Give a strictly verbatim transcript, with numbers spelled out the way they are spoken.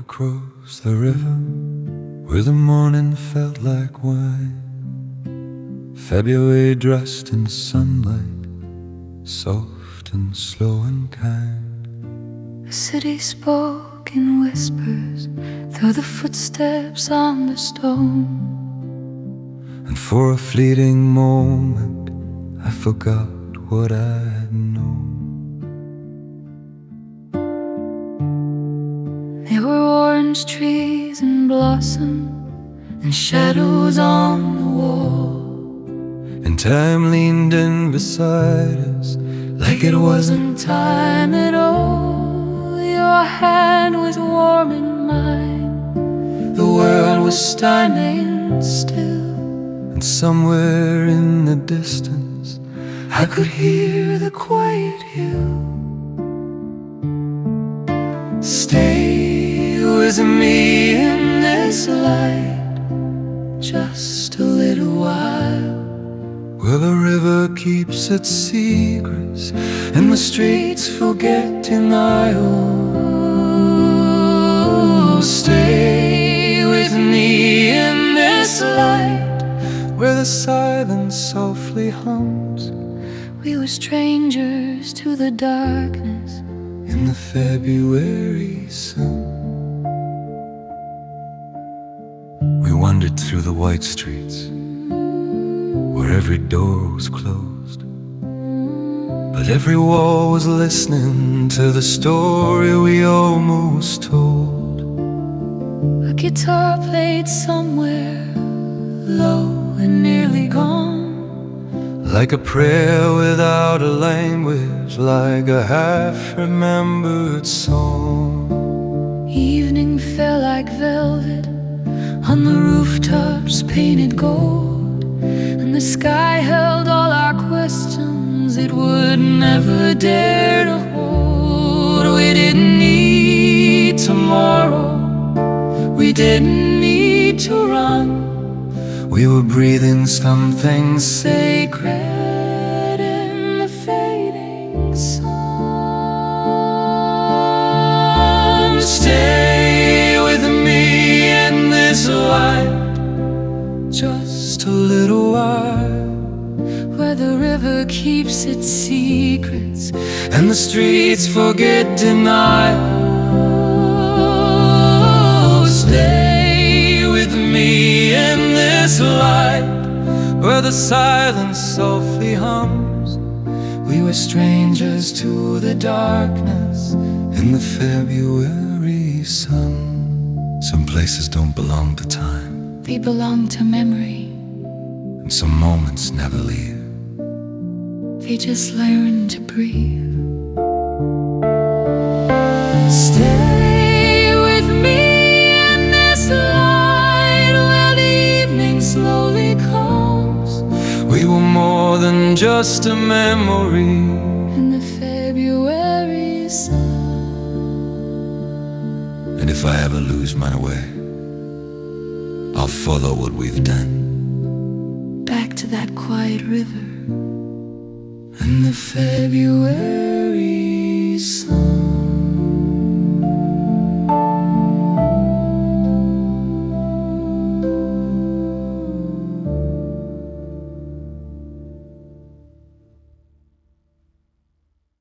across the river where the morning felt like wine. February dressed in sunlight, soft and slow and kind. The city spoke in whispers through the footsteps on the stone. And for a fleeting moment I forgot what I had known. There were orange trees in blossom and shadows on the wall. And time leaned in beside us like it wasn't time at all. Your hand was warm in mine. The world was standing still. And somewhere in the distance I could hear the quiet hill. Stay with me in this light just a little while, where the river keeps its secrets and the streets forget denial. Stay with me in this light where the silence softly hums. We were strangers to the darkness in the February sun. We wandered through the white streets where every door was closed, but every wall was listening to the story we almost told. A guitar played somewhere low and nearly gone, like a prayer without a language, like a half-remembered song. Evening fell like velvet on the rooftops painted gold, and the sky held all our questions it would never dare to hold. We didn't need tomorrow, we didn't need to run. We were breathing something sacred in the fading sun. Stay with me in this light just a little while, where the river keeps its secrets and the streets forget denial. Stay with me in this light where the silence softly hums. We were strangers to the darkness in the February sun. Some places don't belong to time, they belong to memory. And some moments never leave, they just learn to breathe. Stay with me in this light where the evening slowly comes. We were more than just a memory in the February sun. And if I ever lose my way, I'll follow what we've done back to that quiet river in the February